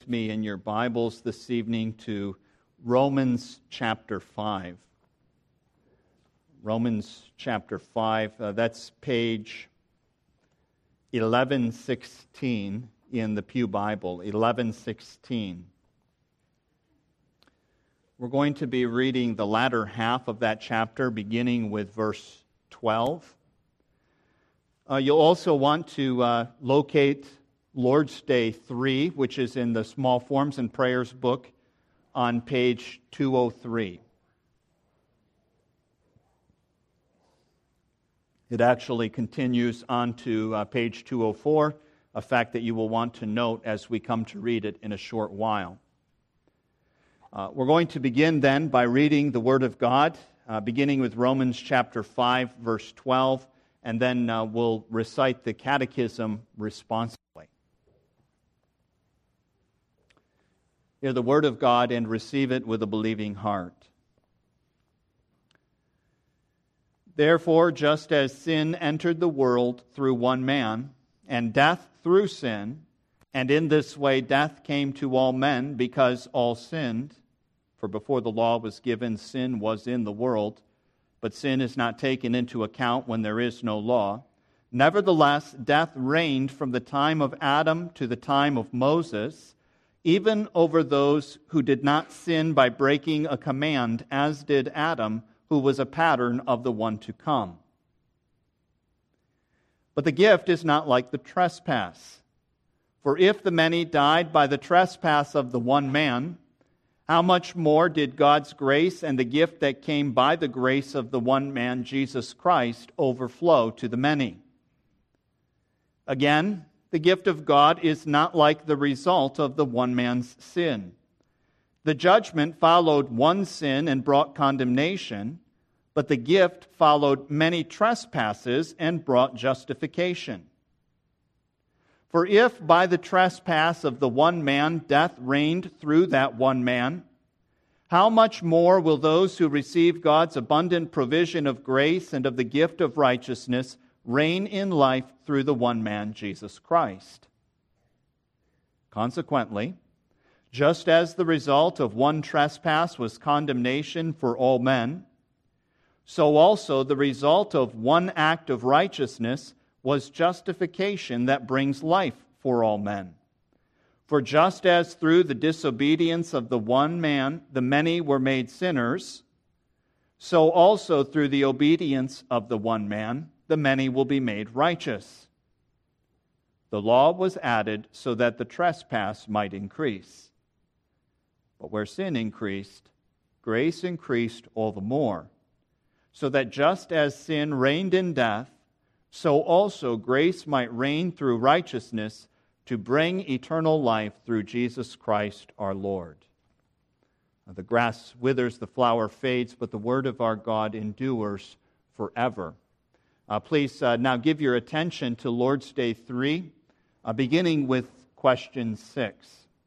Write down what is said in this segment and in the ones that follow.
me in your Bibles this evening to Romans chapter 5. Romans chapter 5, that's page 1116 in the Pew Bible, 1116. We're going to be reading the latter half of that chapter, beginning with verse 12. You'll also want to locate Lord's Day 3, which is in the Small Forms and Prayers book on page 203. It actually continues on to page 204, a fact that you will want to note as we come to read it in a short while. We're going to begin then by reading the Word of God, beginning with Romans chapter 5, verse 12, and then we'll recite the catechism responsibly. Hear the Word of God and receive it with a believing heart. Therefore, just as sin entered the world through one man, and death through sin, and in this way death came to all men because all sinned, for before the law was given, sin was in the world, but sin is not taken into account when there is no law. Nevertheless, death reigned from the time of Adam to the time of Moses, even over those who did not sin by breaking a command, as did Adam, who was a pattern of the one to come. But the gift is not like the trespass. For if the many died by the trespass of the one man, how much more did God's grace and the gift that came by the grace of the one man, Jesus Christ, overflow to the many? Again, the gift of God is not like the result of the one man's sin. The judgment followed one sin and brought condemnation, but the gift followed many trespasses and brought justification. For if by the trespass of the one man death reigned through that one man, how much more will those who receive God's abundant provision of grace and of the gift of righteousness reign in life through the one man, Jesus Christ? Consequently, just as the result of one trespass was condemnation for all men, so also the result of one act of righteousness was justification that brings life for all men. For just as through the disobedience of the one man the many were made sinners, so also through the obedience of the one man the many will be made righteous. The law was added so that the trespass might increase. But where sin increased, grace increased all the more, so that just as sin reigned in death, so also grace might reign through righteousness to bring eternal life through Jesus Christ our Lord. The grass withers, the flower fades, but the word of our God endures forever. Please now give your attention to Lord's Day 3, beginning with question 6.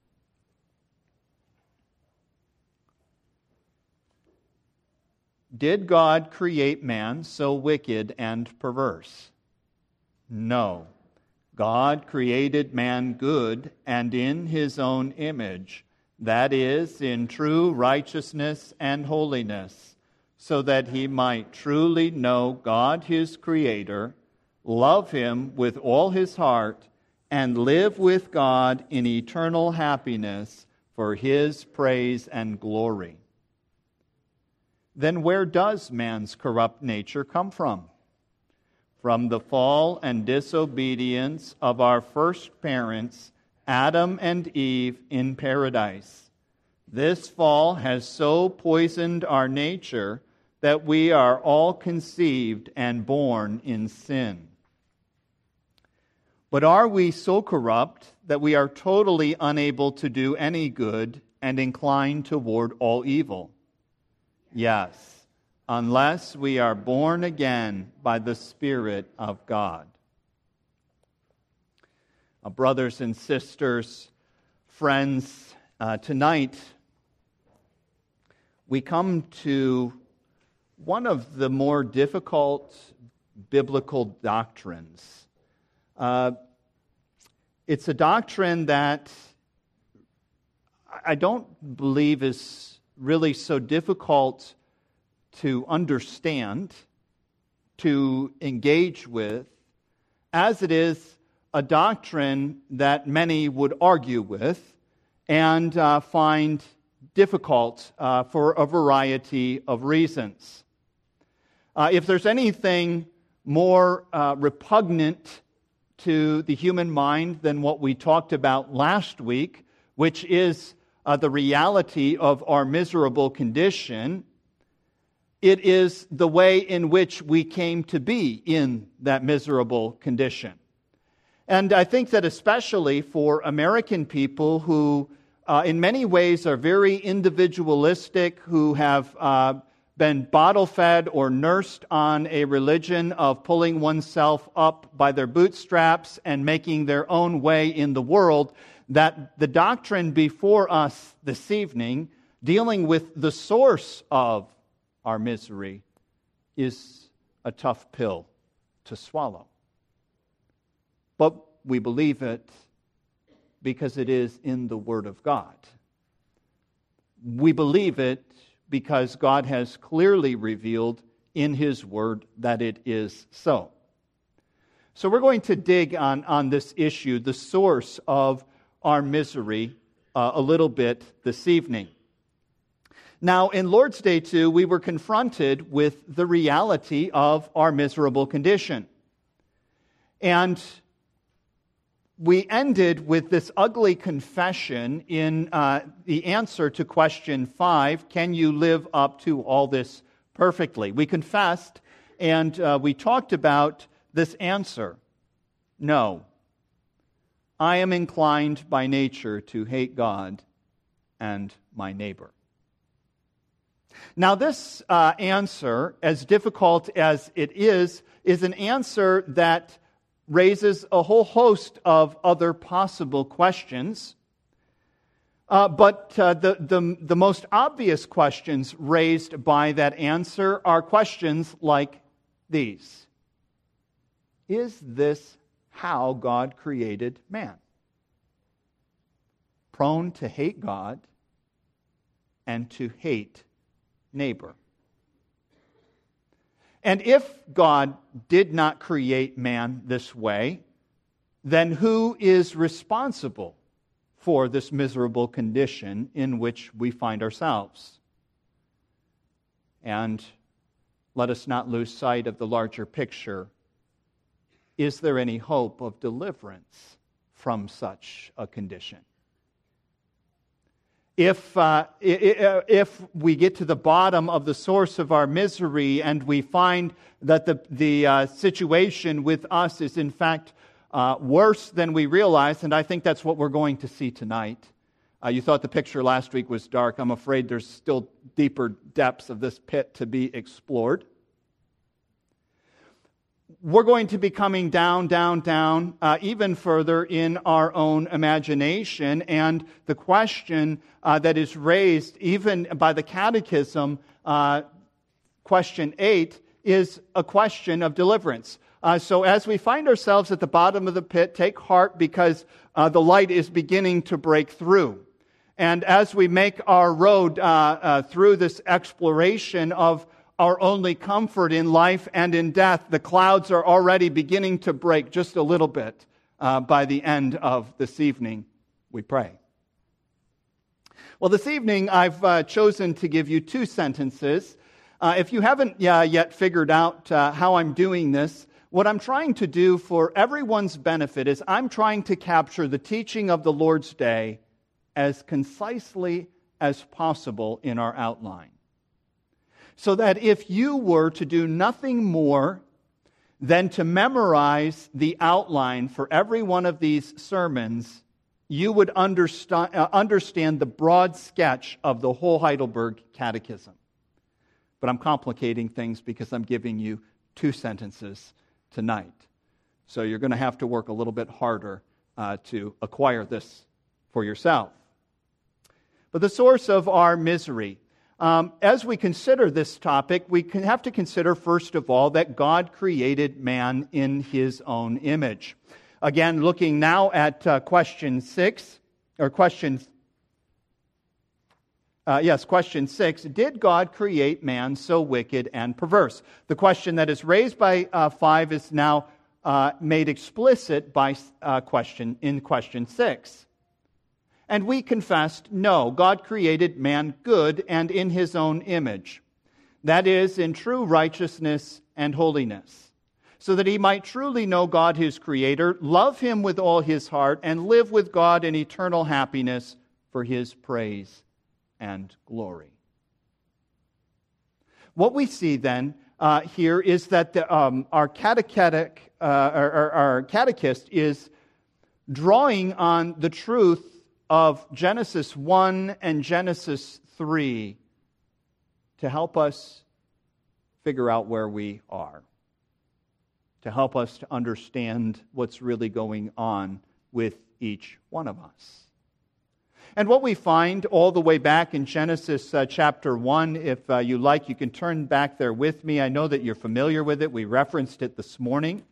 Did God create man so wicked and perverse? No. God created man good and in his own image, that is, in true righteousness and holiness, so that he might truly know God his Creator, love him with all his heart, and live with God in eternal happiness for his praise and glory. Then where does man's corrupt nature come from? From the fall and disobedience of our first parents, Adam and Eve, in paradise. This fall has so poisoned our nature that we are all conceived and born in sin. But are we so corrupt that we are totally unable to do any good and inclined toward all evil? Yes, unless we are born again by the Spirit of God. Brothers and sisters, friends, tonight we come to one of the more difficult biblical doctrines. It's a doctrine that I don't believe is really so difficult to understand, to engage with, as it is a doctrine that many would argue with and find difficult for a variety of reasons. If there's anything more repugnant to the human mind than what we talked about last week, which is the reality of our miserable condition, it is the way in which we came to be in that miserable condition. And I think that especially for American people who in many ways are very individualistic, who have been bottle-fed or nursed on a religion of pulling oneself up by their bootstraps and making their own way in the world, that the doctrine before us this evening, dealing with the source of our misery, is a tough pill to swallow. But we believe it because it is in the Word of God. We believe it because God has clearly revealed in His Word that it is so. So we're going to dig on this issue, the source of our misery, a little bit this evening. Now, in Lord's Day 2, we were confronted with the reality of our miserable condition. And we ended with this ugly confession in the answer to question 5, can you live up to all this perfectly? We confessed and we talked about this answer. No. I am inclined by nature to hate God and my neighbor. Now this answer, as difficult as it is an answer that raises a whole host of other possible questions. But the most obvious questions raised by that answer are questions like these. Is this how God created man? Prone to hate God and to hate neighbor. And if God did not create man this way, then who is responsible for this miserable condition in which we find ourselves? And let us not lose sight of the larger picture. Is there any hope of deliverance from such a condition? If we get to the bottom of the source of our misery and we find that the situation with us is in fact worse than we realize, and I think that's what we're going to see tonight. You thought the picture last week was dark. I'm afraid there's still deeper depths of this pit to be explored. We're going to be coming down, even further in our own imagination. And the question that is raised even by the Catechism, question 8, is a question of deliverance. So as we find ourselves at the bottom of the pit, take heart because the light is beginning to break through. And as we make our road through this exploration of our only comfort in life and in death, the clouds are already beginning to break just a little bit by the end of this evening, we pray. Well, this evening I've chosen to give you 2 sentences. If you haven't yet figured out how I'm doing this, what I'm trying to do for everyone's benefit is I'm trying to capture the teaching of the Lord's Day as concisely as possible in our outline. So that if you were to do nothing more than to memorize the outline for every one of these sermons, you would understand the broad sketch of the whole Heidelberg Catechism. But I'm complicating things because I'm giving you 2 sentences tonight. So you're going to have to work a little bit harder to acquire this for yourself. But the source of our misery. As we consider this topic, we have to consider, first of all, that God created man in His own image. Again, looking now at question 6, or question question 6, did God create man so wicked and perverse? The question that is raised by 5 is now made explicit by question 6. And we confessed, no, God created man good and in his own image. That is, in true righteousness and holiness, so that he might truly know God his Creator, love him with all his heart, and live with God in eternal happiness for his praise and glory. What we see then here is that our catechist is drawing on the truth of Genesis 1 and Genesis 3 to help us figure out where we are, to help us to understand what's really going on with each one of us. And what we find all the way back in Genesis chapter 1, if you like, you can turn back there with me. I know that you're familiar with it. We referenced it this morning.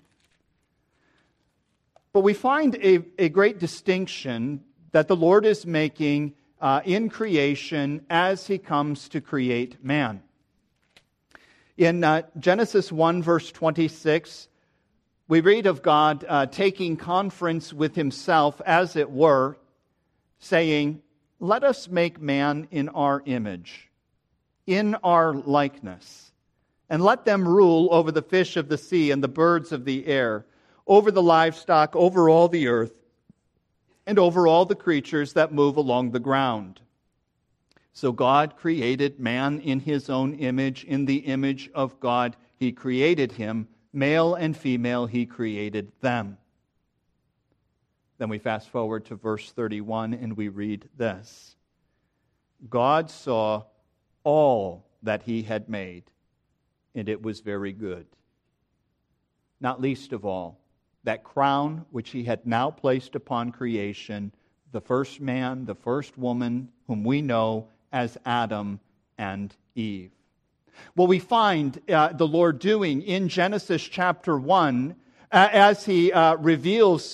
But we find a great distinction that the Lord is making in creation as he comes to create man. In Genesis 1, verse 26, we read of God taking conference with himself, as it were, saying, "Let us make man in our image, in our likeness, and let them rule over the fish of the sea and the birds of the air, over the livestock, over all the earth, and over all the creatures that move along the ground." So God created man in his own image. In the image of God he created him. Male and female he created them. Then we fast forward to verse 31 and we read this. God saw all that he had made, and it was very good. Not least of all, that crown which he had now placed upon creation, the first man, the first woman, whom we know as Adam and Eve. What we find the Lord doing in Genesis chapter 1, as he reveals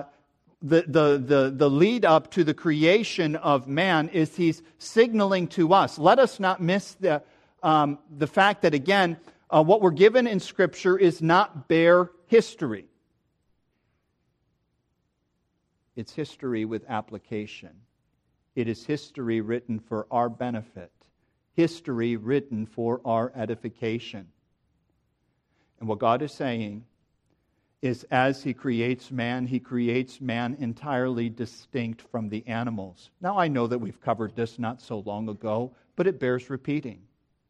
the lead up to the creation of man, is he's signaling to us. Let us not miss the fact that, again, what we're given in Scripture is not bare history. It's history with application. It is history written for our benefit. History written for our edification. And what God is saying is, as he creates man entirely distinct from the animals. Now, I know that we've covered this not so long ago, but it bears repeating.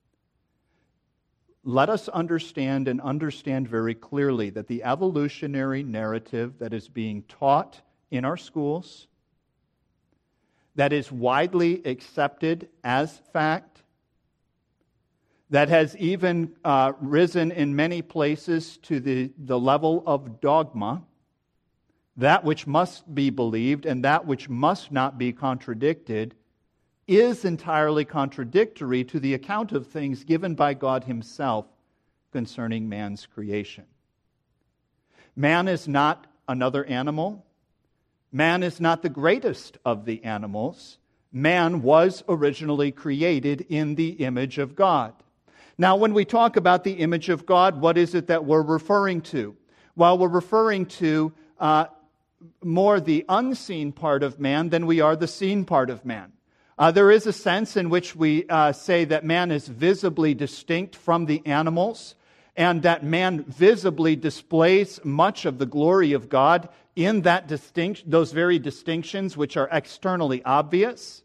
Let us understand and understand very clearly that the evolutionary narrative that is being taught in our schools, that is widely accepted as fact, that has even risen in many places to the level of dogma, that which must be believed and that which must not be contradicted, is entirely contradictory to the account of things given by God himself concerning man's creation. Man is not another animal. Man is not the greatest of the animals. Man was originally created in the image of God. Now, when we talk about the image of God, what is it that we're referring to? Well, we're referring to more the unseen part of man than we are the seen part of man. There is a sense in which we say that man is visibly distinct from the animals, and that man visibly displays much of the glory of God in that those very distinctions which are externally obvious.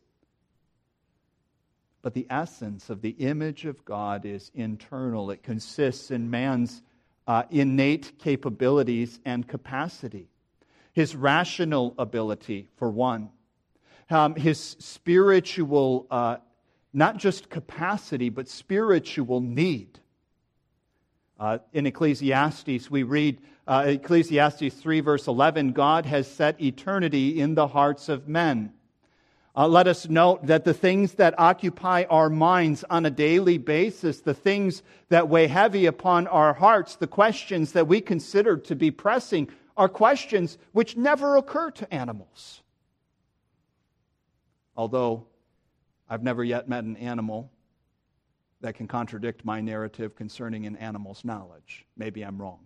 But the essence of the image of God is internal. It consists in man's innate capabilities and capacity. His rational ability, for one. His spiritual, not just capacity, but spiritual need. In Ecclesiastes, we read, Ecclesiastes 3 verse 11, God has set eternity in the hearts of men. Let us note that the things that occupy our minds on a daily basis, the things that weigh heavy upon our hearts, the questions that we consider to be pressing, are questions which never occur to animals. Although I've never yet met an animal that can contradict my narrative concerning an animal's knowledge. Maybe I'm wrong.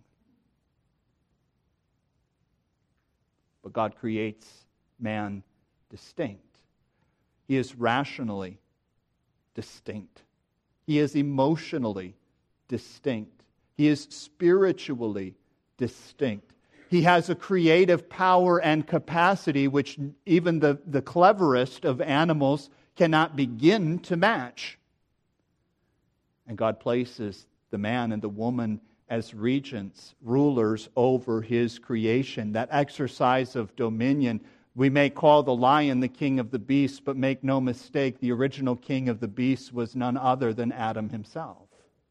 But God creates man distinct. He is rationally distinct. He is emotionally distinct. He is spiritually distinct. He has a creative power and capacity which even the cleverest of animals cannot begin to match. And God places the man and the woman as regents, rulers over His creation. That exercise of dominion, we may call the lion the king of the beasts, but make no mistake, the original king of the beasts was none other than Adam himself.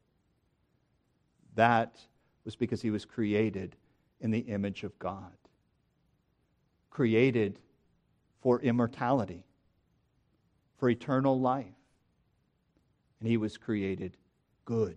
That was because he was created in the image of God. Created for immortality, for eternal life. And he was created good.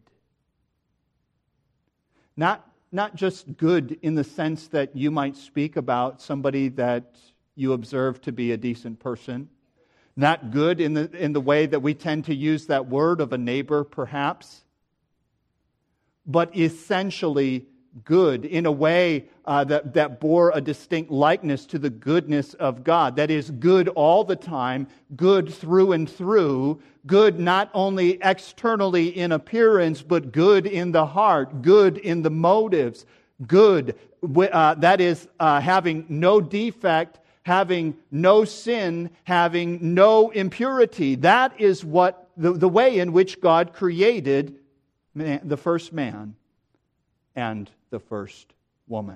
Not just good in the sense that you might speak about somebody that you observe to be a decent person. Not good in the way that we tend to use that word of a neighbor, perhaps. But essentially good in a way that bore a distinct likeness to the goodness of God. That is, good all the time, good through and through, good not only externally in appearance, but good in the heart, good in the motives, good, that is, having no defect, having no sin, having no impurity. That is what the way in which God created the first man and the first woman.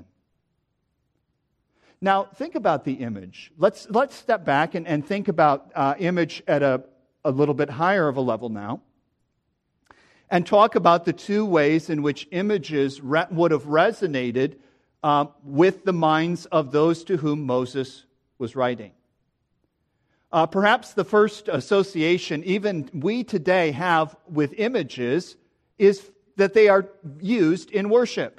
Now, think about the image. Let's step back and think about image at a little bit higher of a level now, and talk about the two ways in which images would have resonated with the minds of those to whom Moses was writing. Perhaps the first association even we today have with images is that they are used in worship.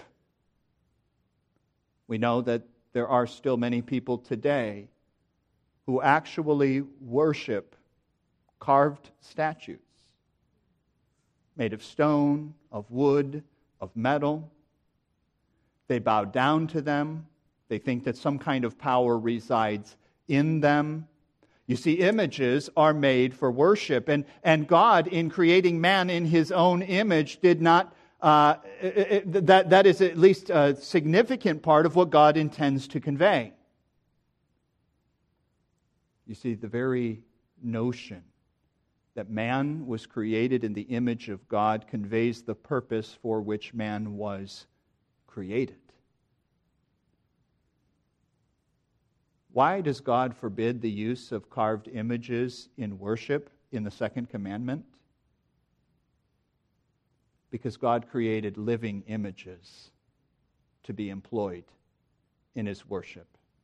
We know that there are still many people today who actually worship carved statues made of stone, of wood, of metal. They bow down to them. They think that some kind of power resides in them. You see, images are made for worship. And God, in creating man in His own image, did not, that is at least a significant part of what God intends to convey. You see, the very notion that man was created in the image of God conveys the purpose for which man was created. Why does God forbid the use of carved images in worship in the second commandment? Because God created living images to be employed in His worship.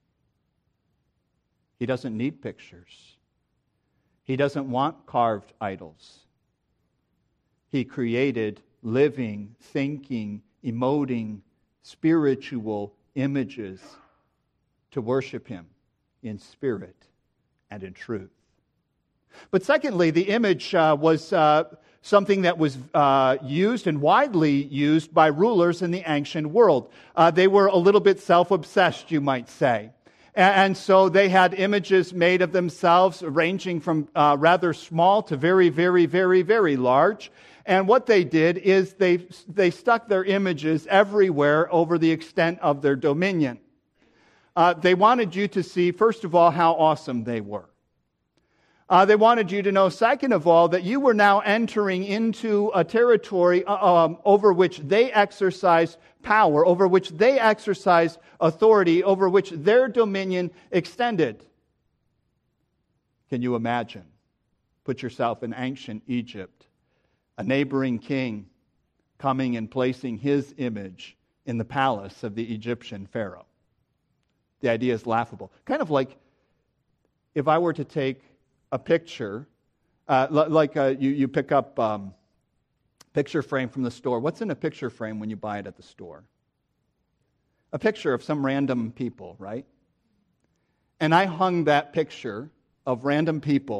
He doesn't need pictures. He doesn't want carved idols. He created living, thinking, emoting, spiritual images to worship Him in spirit and in truth. But secondly, the image was something that was used and widely used by rulers in the ancient world. They were a little bit self-obsessed, you might say. And so they had images made of themselves ranging from rather small to very, very, very, very large. And what they did is they stuck their images everywhere over the extent of their dominion. They wanted you to see, first of all, how awesome they were. They wanted you to know, second of all, that you were now entering into a territory over which they exercised power, over which they exercised authority, over which their dominion extended. Can you imagine? Put yourself in ancient Egypt, a neighboring king coming and placing his image in the palace of the Egyptian Pharaoh. The idea is laughable. Kind of like if I were to take a picture, you pick up picture frame from the store. What's in a picture frame when you buy it at the store? A picture of some random people, right? And I hung that picture of random people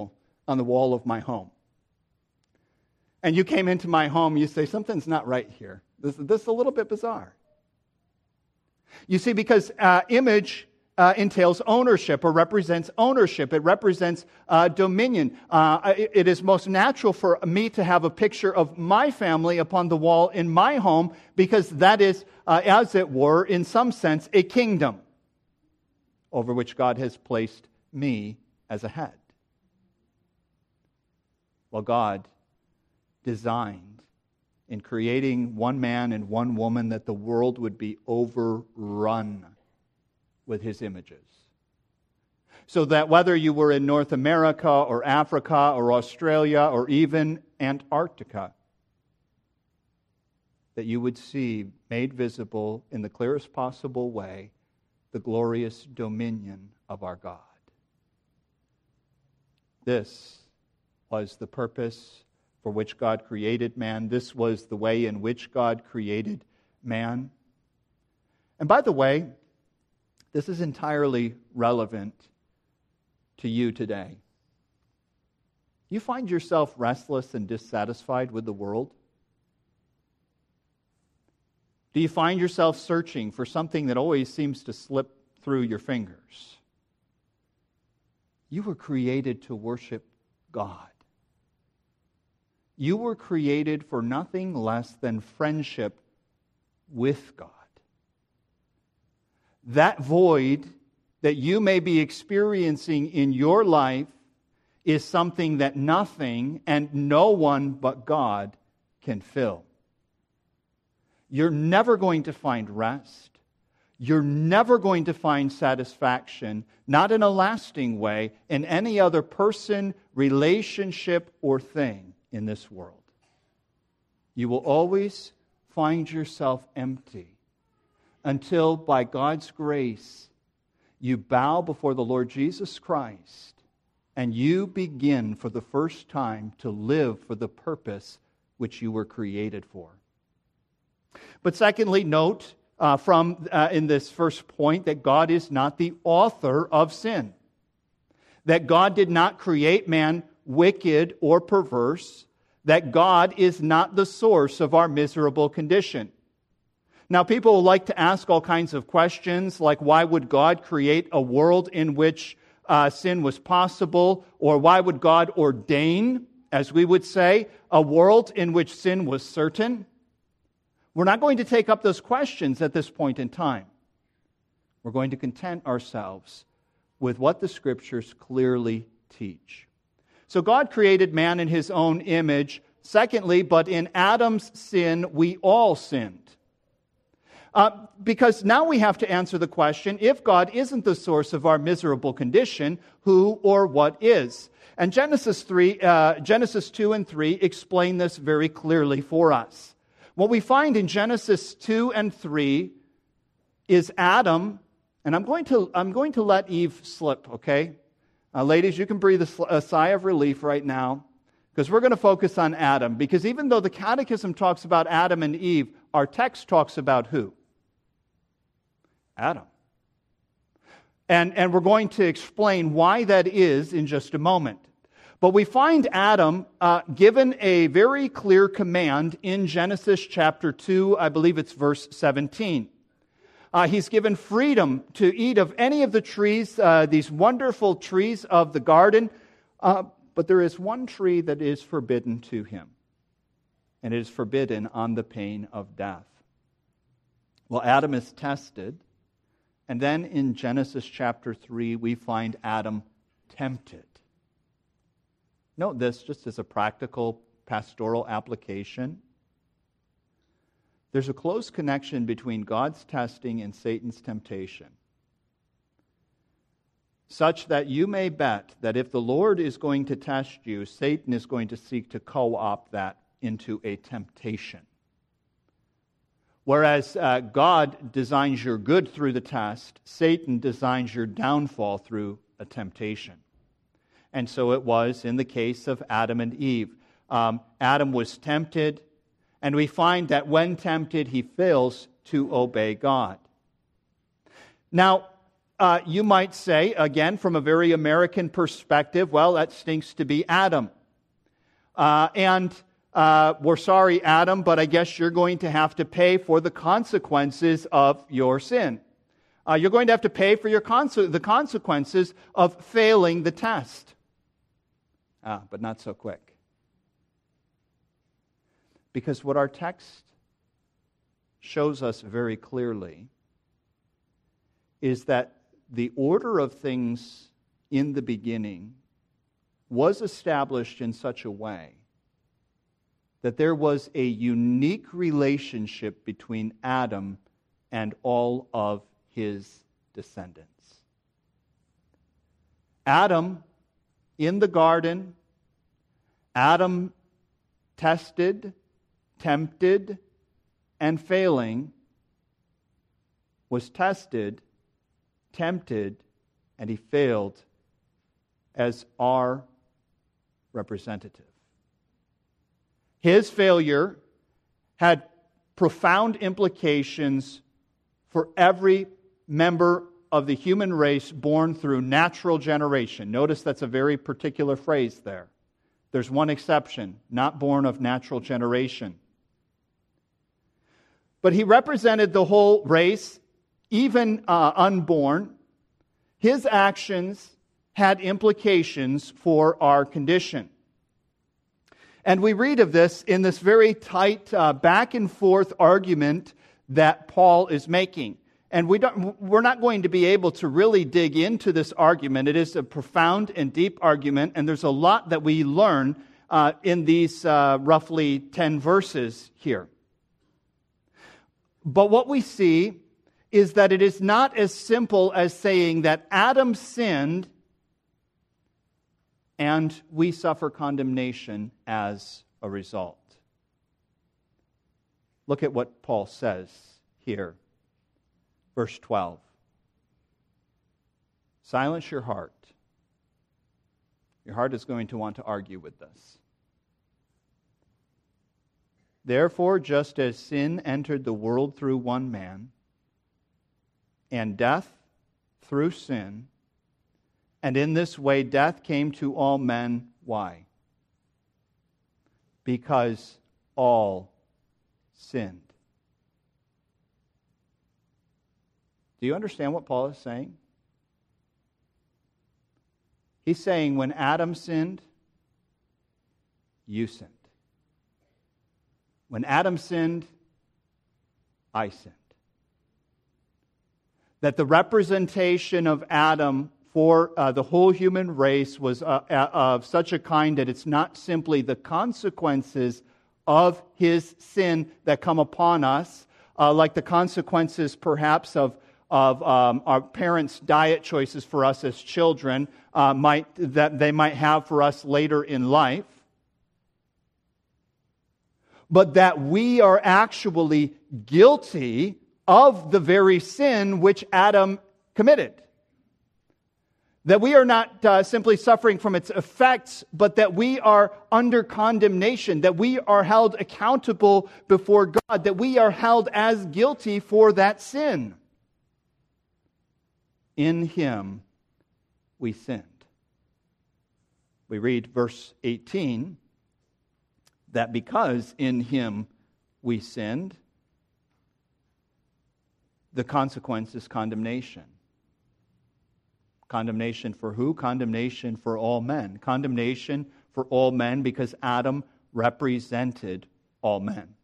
on the wall of my home, and you came into my home, you say, something's not right here. This is a little bit bizarre. You see, because image entails ownership or represents ownership. It represents dominion. It is most natural for me to have a picture of my family upon the wall in my home because that is, as it were, in some sense, a kingdom over which God has placed me as a head. Well, God designed in creating one man and one woman that the world would be overrun with His images. So that whether you were in North America or Africa or Australia or even Antarctica, that you would see made visible in the clearest possible way the glorious dominion of our God. This was the purpose for which God created man. This was the way in which God created man. And by the way, this is entirely relevant to you today. You find yourself restless and dissatisfied with the world? Do you find yourself searching for something that always seems to slip through your fingers? You were created to worship God. You were created for nothing less than friendship with God. That void that you may be experiencing in your life is something that nothing and no one but God can fill. You're never going to find rest. You're never going to find satisfaction, not in a lasting way, in any other person, relationship, or thing in this world. You will always find yourself empty until, by God's grace, you bow before the Lord Jesus Christ and you begin for the first time to live for the purpose which you were created for. But secondly, note in this first point that God is not the author of sin. That God did not create man wicked or perverse. That God is not the source of our miserable condition. Now, people will like to ask all kinds of questions, like why would God create a world in which sin was possible? Or why would God ordain, as we would say, a world in which sin was certain? We're not going to take up those questions at this point in time. We're going to content ourselves with what the Scriptures clearly teach. So God created man in His own image. Secondly, but in Adam's sin, we all sinned. Because now we have to answer the question, if God isn't the source of our miserable condition, who or what is? And Genesis 2 and 3 explain this very clearly for us. What we find in Genesis 2 and 3 is Adam, and I'm going to let Eve slip, okay? Ladies, you can breathe a sigh of relief right now, because we're going to focus on Adam. Because even though the Catechism talks about Adam and Eve, our text talks about who? Adam. And we're going to explain why that is in just a moment. But we find Adam given a very clear command in Genesis chapter 2, I believe it's verse 17. He's given freedom to eat of any of the trees, these wonderful trees of the garden, but there is one tree that is forbidden to him, and it is forbidden on the pain of death. Well, Adam is tested, and then in Genesis chapter 3, we find Adam tempted. Note this just as a practical pastoral application. There's a close connection between God's testing and Satan's temptation, such that you may bet that if the Lord is going to test you, Satan is going to seek to co-opt that into a temptation. Whereas God designs your good through the test, Satan designs your downfall through a temptation. And so it was in the case of Adam and Eve. Adam was tempted, and we find that when tempted, he fails to obey God. Now, you might say, again, from a very American perspective, well, that stinks to be Adam. We're sorry, Adam, but I guess you're going to have to pay for the consequences of your sin. You're going to have to pay for the consequences of failing the test. But not so quick. Because what our text shows us very clearly is that the order of things in the beginning was established in such a way that there was a unique relationship between Adam and all of his descendants. Adam, in the garden, Adam tested, tempted, and failing, was tested, tempted, and he failed as our representative. His failure had profound implications for every member of the human race born through natural generation. Notice that's a very particular phrase there. There's one exception, not born of natural generation. But he represented the whole race, even unborn. His actions had implications for our condition. And we read of this in this very tight back and forth argument that Paul is making. And we're not going to be able to really dig into this argument. It is a profound and deep argument, and there's a lot that we learn in these roughly 10 verses here. But what we see is that it is not as simple as saying that Adam sinned and we suffer condemnation as a result. Look at what Paul says here. Verse 12. Silence your heart. Your heart is going to want to argue with this. Therefore, just as sin entered the world through one man, and death through sin, and in this way death came to all men. Why? Because all sinned. Do you understand what Paul is saying? He's saying when Adam sinned, you sinned. When Adam sinned, I sinned. That the representation of Adam for the whole human race was of such a kind that it's not simply the consequences of his sin that come upon us, like the consequences perhaps of our parents' diet choices for us as children that they might have for us later in life, but that we are actually guilty of the very sin which Adam committed. That we are not simply suffering from its effects, but that we are under condemnation, that we are held accountable before God, that we are held as guilty for that sin. In him we sinned. We read verse 18, that because in him we sinned, the consequence is condemnation. Condemnation for who? Condemnation for all men. Condemnation for all men because Adam represented all men.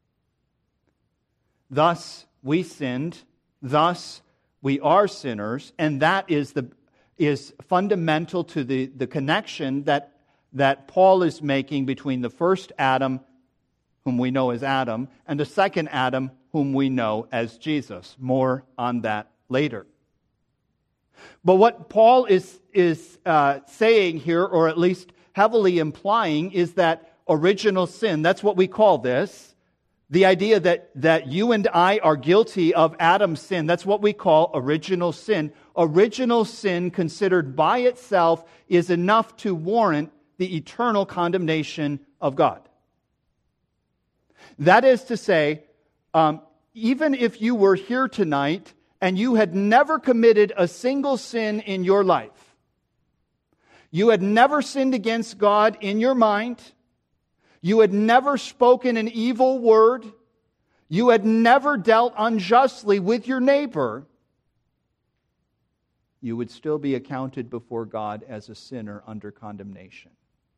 Thus we sinned, thus we are sinners, and that is fundamental to the connection that Paul is making between the first Adam, whom we know as Adam, and the second Adam, whom we know as Jesus. More on that later. But what Paul is saying here, or at least heavily implying, is that original sin, that's what we call this, the idea that you and I are guilty of Adam's sin, that's what we call original sin. Original sin, considered by itself, is enough to warrant the eternal condemnation of God. That is to say, even if you were here tonight and you had never committed a single sin in your life, you had never sinned against God in your mind, you had never spoken an evil word, you had never dealt unjustly with your neighbor, you would still be accounted before God as a sinner under condemnation.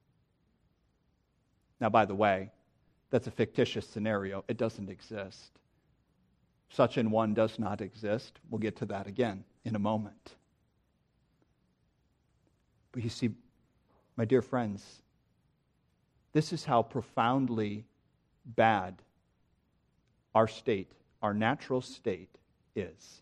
Now, by the way, that's a fictitious scenario. It doesn't exist. Such an one does not exist. We'll get to that again in a moment. But you see, my dear friends, this is how profoundly bad our state, our natural state is.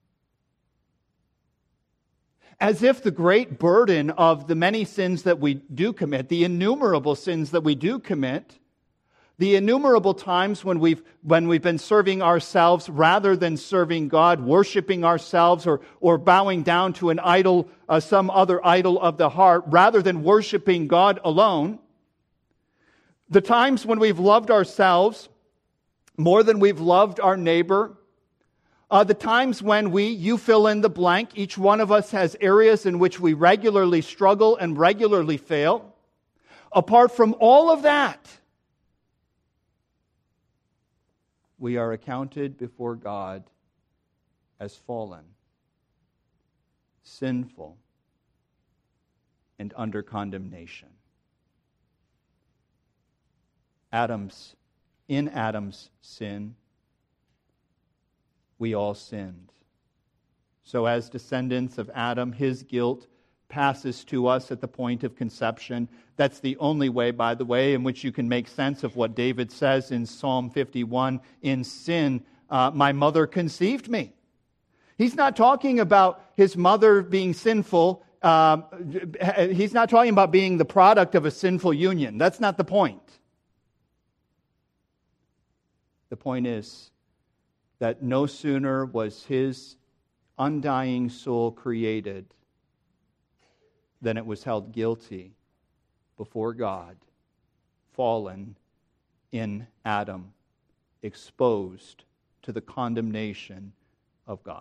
As if the great burden of the many sins that we do commit, the innumerable sins that we do commit, the innumerable times when we've been serving ourselves rather than serving God, worshiping ourselves or bowing down to an idol, some other idol of the heart, rather than worshiping God alone, the times when we've loved ourselves more than we've loved our neighbor, the times when you fill in the blank, each one of us has areas in which we regularly struggle and regularly fail. Apart from all of that, we are accounted before God as fallen, sinful, and under condemnation. In Adam's sin, we all sinned. So as descendants of Adam, his guilt passes to us at the point of conception. That's the only way, by the way, in which you can make sense of what David says in Psalm 51, in sin, my mother conceived me. He's not talking about his mother being sinful. He's not talking about being the product of a sinful union. That's not the point. The point is that no sooner was his undying soul created than it was held guilty before God, fallen in Adam, exposed to the condemnation of God.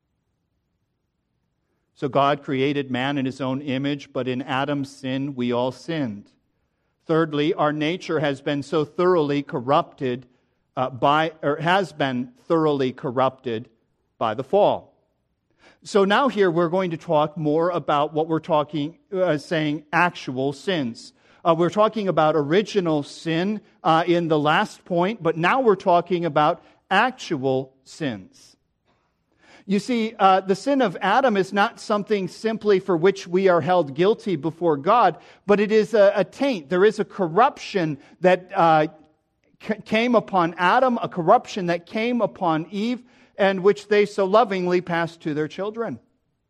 So God created man in his own image, but in Adam's sin, we all sinned. Thirdly, our nature has been so thoroughly corrupted has been thoroughly corrupted by the fall. So now here we're going to talk more about what we're saying actual sins. We're talking about original sin in the last point, but now we're talking about actual sins. You see, the sin of Adam is not something simply for which we are held guilty before God, but it is a taint. There is a corruption that came upon Adam, a corruption that came upon Eve, and which they so lovingly passed to their children.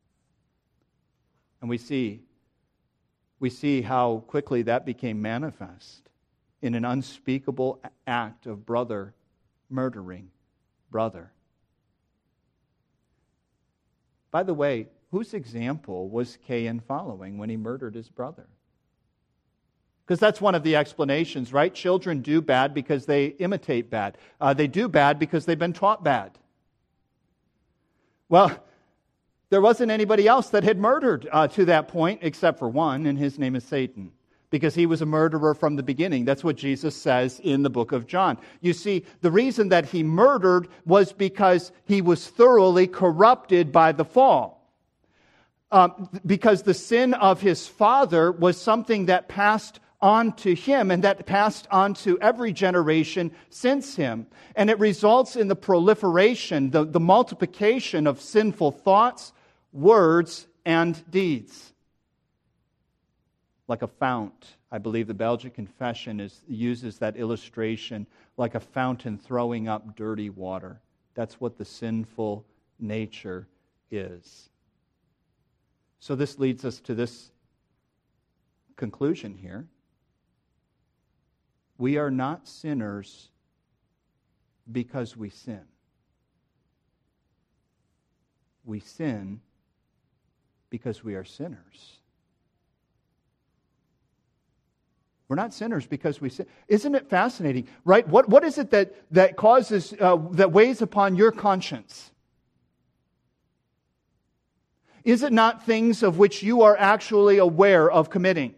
And we see how quickly that became manifest in an unspeakable act of brother murdering brother. By the way, whose example was Cain following when he murdered his brother? Because that's one of the explanations, right? Children do bad because they imitate bad. They do bad because they've been taught bad. Well, there wasn't anybody else that had murdered to that point except for one, and his name is Satan, because he was a murderer from the beginning. That's what Jesus says in the book of John. You see, the reason that he murdered was because he was thoroughly corrupted by the fall. Because the sin of his father was something that passed on to him and that passed on to every generation since him. And it results in the proliferation, the multiplication of sinful thoughts, words, and deeds. Like a fount. I believe the Belgic Confession uses that illustration, like a fountain throwing up dirty water. That's what the sinful nature is. So this leads us to this conclusion here. We are not sinners because we sin. We sin because we are sinners. We're not sinners because we sin. Isn't it fascinating, right? What is it that causes, that weighs upon your conscience? Is it not things of which you are actually aware of committing?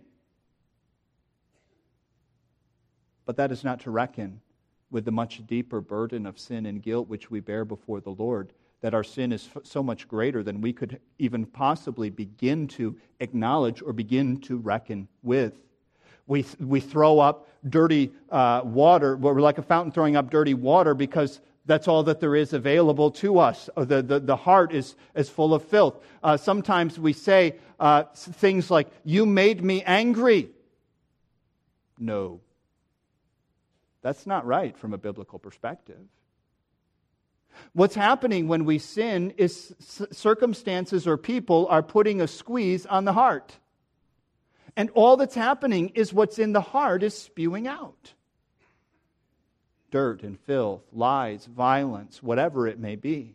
But that is not to reckon with the much deeper burden of sin and guilt which we bear before the Lord, that our sin is so much greater than we could even possibly begin to acknowledge or begin to reckon with. We throw up dirty water. We're like a fountain throwing up dirty water because that's all that there is available to us. The heart is full of filth. Sometimes we say things like, "You made me angry." No. That's not right from a biblical perspective. What's happening when we sin is circumstances or people are putting a squeeze on the heart. And all that's happening is what's in the heart is spewing out. Dirt and filth, lies, violence, whatever it may be.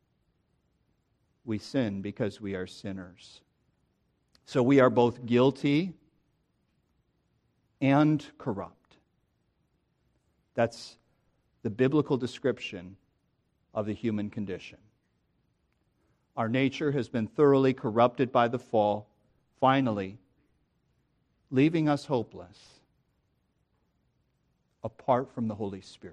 We sin because we are sinners. So we are both guilty and corrupt. That's the biblical description of the human condition. Our nature has been thoroughly corrupted by the fall, finally leaving us hopeless apart from the Holy Spirit.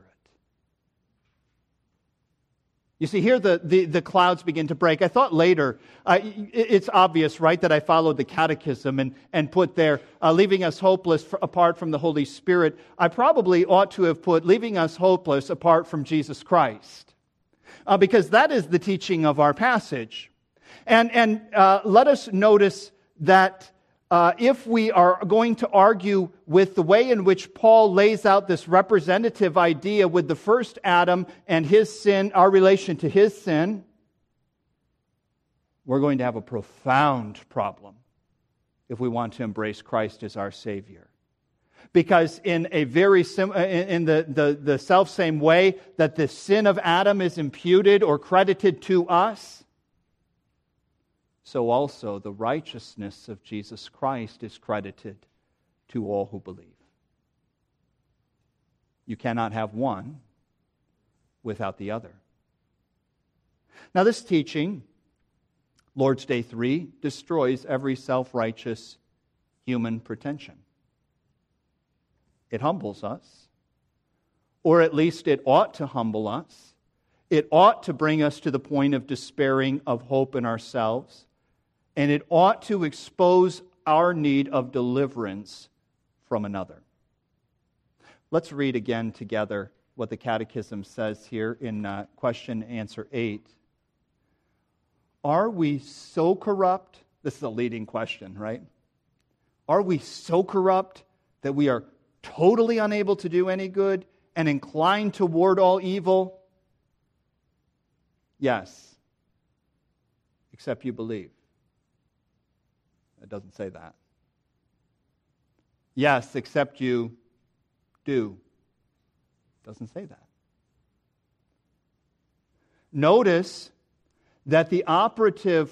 You see, here the clouds begin to break. I thought later, it's obvious, right, that I followed the catechism and put there, leaving us hopeless apart from the Holy Spirit. I probably ought to have put, leaving us hopeless apart from Jesus Christ. Because that is the teaching of our passage. And let us notice that if we are going to argue with the way in which Paul lays out this representative idea with the first Adam and his sin, our relation to his sin, we're going to have a profound problem if we want to embrace Christ as our Savior. Because in a very in the self-same way that the sin of Adam is imputed or credited to us, so also the righteousness of Jesus Christ is credited to all who believe. You cannot have one without the other. Now this teaching, Lord's Day 3, destroys every self-righteous human pretension. It humbles us, or at least it ought to humble us. It ought to bring us to the point of despairing of hope in ourselves. And it ought to expose our need of deliverance from another. Let's read again together what the Catechism says here in question answer 8. Are we so corrupt? This is a leading question, right? Are we so corrupt that we are totally unable to do any good and inclined toward all evil? Yes, except you believe. It doesn't say that. Yes, except you do. It doesn't say that. Notice that the operator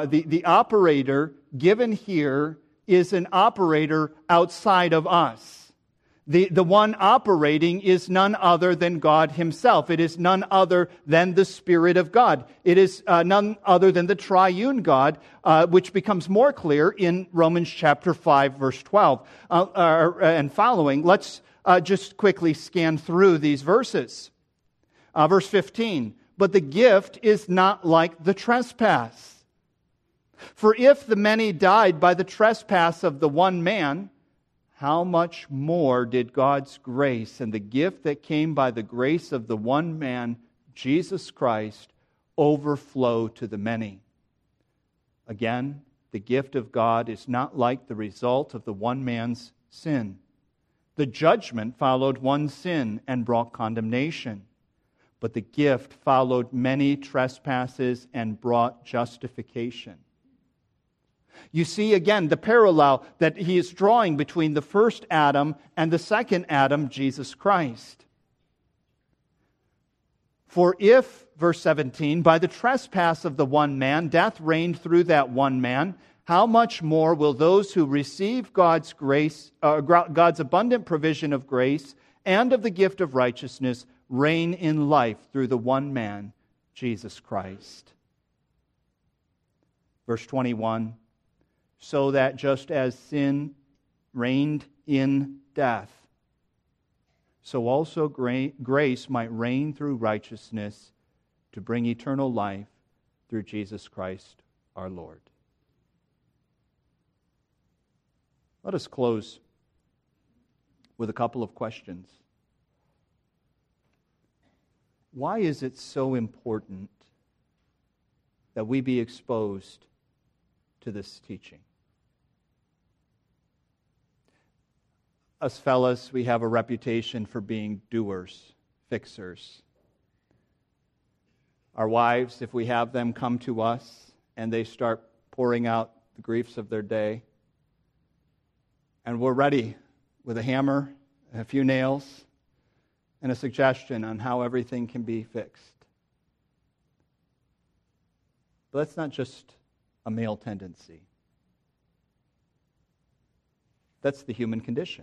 given here is an operator outside of us. The one operating is none other than God Himself. It is none other than the Spirit of God. It is none other than the triune God, which becomes more clear in Romans chapter 5, verse 12 and following. Let's just quickly scan through these verses. Verse 15, but the gift is not like the trespass. For if the many died by the trespass of the one man, how much more did God's grace and the gift that came by the grace of the one man, Jesus Christ, overflow to the many? Again, the gift of God is not like the result of the one man's sin. The judgment followed one sin and brought condemnation, but the gift followed many trespasses and brought justification. You see again the parallel that he is drawing between the first Adam and the second Adam, Jesus Christ. For if, verse 17, by the trespass of the one man, death reigned through that one man, how much more will those who receive God's grace, God's abundant provision of grace and of the gift of righteousness reign in life through the one man, Jesus Christ? Verse 21, so that just as sin reigned in death, so also grace might reign through righteousness to bring eternal life through Jesus Christ our Lord. Let us close with a couple of questions. Why is it so important that we be exposed to this teaching? Us fellas, we have a reputation for being doers, fixers. Our wives, if we have them come to us and they start pouring out the griefs of their day, and we're ready with a hammer, a few nails, and a suggestion on how everything can be fixed. But that's not just a male tendency. That's the human condition.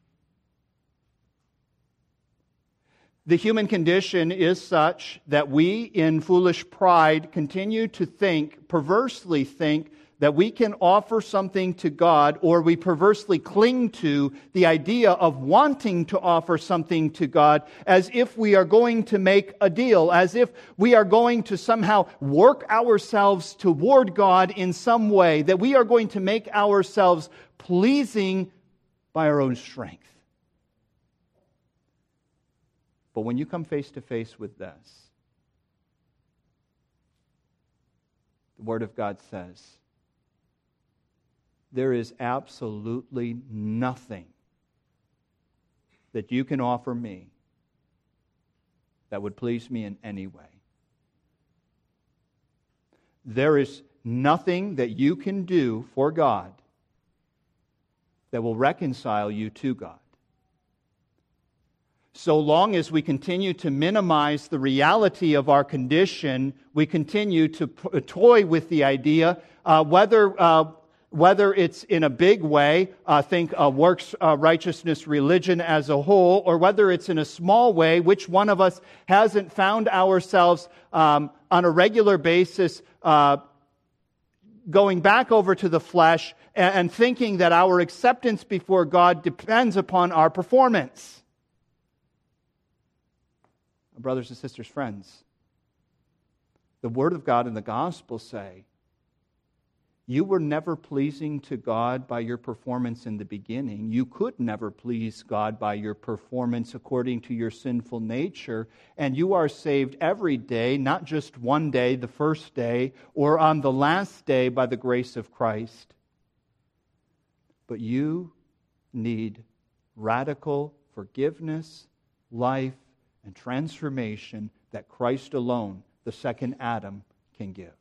The human condition is such that we, in foolish pride, continue to think, perversely think, that we can offer something to God, or we perversely cling to the idea of wanting to offer something to God as if we are going to make a deal, as if we are going to somehow work ourselves toward God in some way, that we are going to make ourselves pleasing by our own strength. But when you come face to face with this, the Word of God says, there is absolutely nothing that you can offer me that would please me in any way. There is nothing that you can do for God that will reconcile you to God. So long as we continue to minimize the reality of our condition, we continue to toy with the idea, whether it's in a big way, think works righteousness religion as a whole, or whether it's in a small way, which one of us hasn't found ourselves on a regular basis going back over to the flesh and thinking that our acceptance before God depends upon our performance. Brothers and sisters, friends, the Word of God and the Gospel say, you were never pleasing to God by your performance in the beginning. You could never please God by your performance according to your sinful nature. And you are saved every day, not just one day, the first day, or on the last day by the grace of Christ. But you need radical forgiveness, life, and transformation that Christ alone, the second Adam, can give.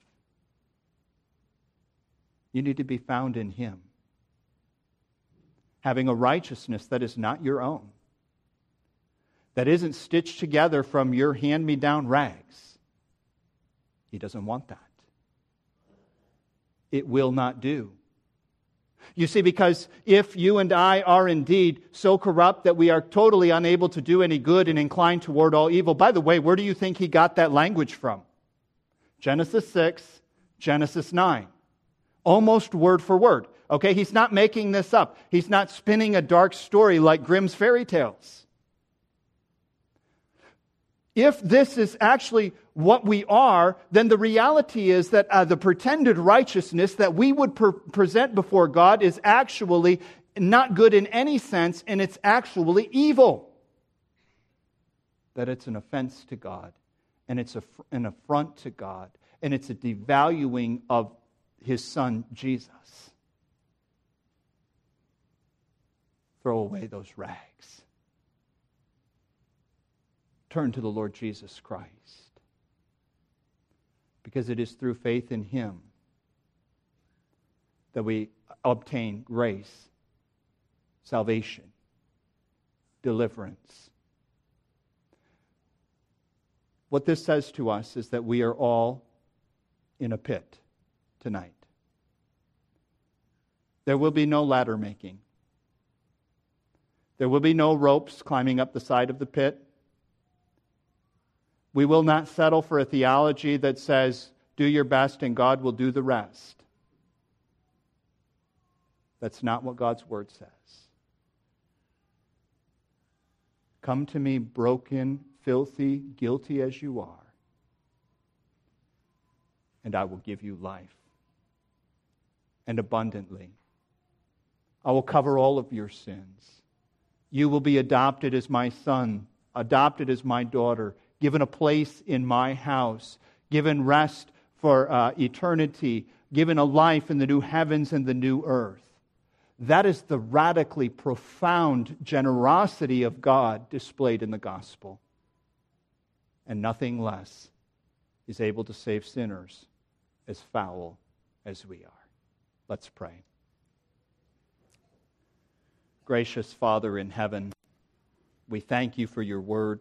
You need to be found in Him, having a righteousness that is not your own, that isn't stitched together from your hand-me-down rags. He doesn't want that. It will not do. You see, because if you and I are indeed so corrupt that we are totally unable to do any good and inclined toward all evil, by the way, where do you think he got that language from? Genesis 6, Genesis 9. Almost word for word. Okay, he's not making this up. He's not spinning a dark story like Grimm's fairy tales. If this is actually what we are, then the reality is that the pretended righteousness that we would present before God is actually not good in any sense, and it's actually evil. That it's an offense to God, and it's an affront to God, and it's a devaluing of His Son, Jesus. Throw away those rags. Turn to the Lord Jesus Christ. Because it is through faith in Him that we obtain grace, salvation, deliverance. What this says to us is that we are all in a pit tonight. There will be no ladder making. There will be no ropes climbing up the side of the pit. We will not settle for a theology that says, do your best and God will do the rest. That's not what God's word says. Come to me broken, filthy, guilty as you are, and I will give you life, and abundantly. I will cover all of your sins. You will be adopted as my son, adopted as my daughter, given a place in my house, given rest for eternity, given a life in the new heavens and the new earth. That is the radically profound generosity of God displayed in the gospel. And nothing less is able to save sinners as foul as we are. Let's pray. Gracious Father in heaven, we thank you for your word.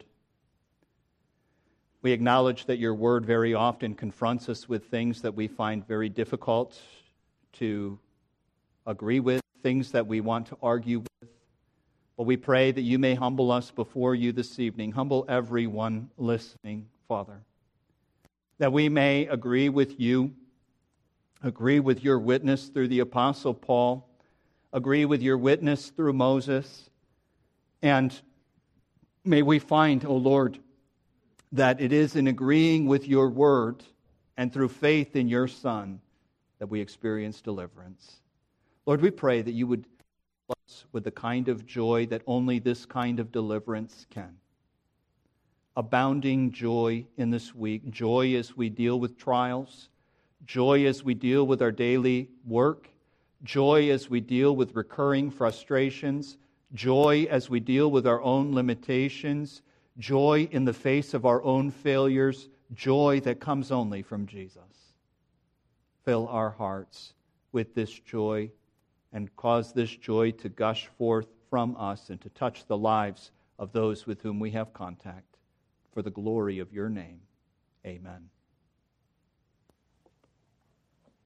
We acknowledge that your word very often confronts us with things that we find very difficult to agree with, things that we want to argue with. But we pray that you may humble us before you this evening. Humble everyone listening, Father. That we may agree with you, agree with your witness through the Apostle Paul, agree with your witness through Moses, and may we find, O Lord, that it is in agreeing with your word and through faith in your Son that we experience deliverance. Lord, we pray that you would fill us with the kind of joy that only this kind of deliverance can. Abounding joy in this week, joy as we deal with trials, joy as we deal with our daily work, joy as we deal with recurring frustrations, joy as we deal with our own limitations, joy in the face of our own failures, joy that comes only from Jesus. Fill our hearts with this joy and cause this joy to gush forth from us and to touch the lives of those with whom we have contact. For the glory of your name, amen.